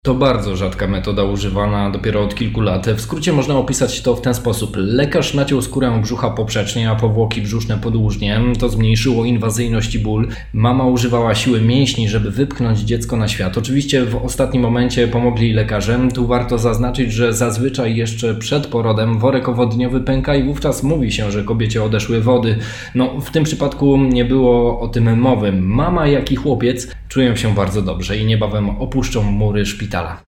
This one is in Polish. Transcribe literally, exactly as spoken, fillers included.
To bardzo rzadka metoda używana dopiero od kilku lat. W skrócie można opisać to w ten sposób. Lekarz naciął skórę brzucha poprzecznie, a powłoki brzuszne podłużnie. To zmniejszyło inwazyjność i ból. Mama używała siły mięśni, żeby wypchnąć dziecko na świat. Oczywiście w ostatnim momencie pomogli lekarze. Tu warto zaznaczyć, że zazwyczaj jeszcze przed porodem worek owodniowy pęka i wówczas mówi się, że kobiecie odeszły wody. No, w tym przypadku nie było o tym mowy. Mama, jak i chłopiec czują się bardzo dobrze i niebawem opuszczą mury szpitala.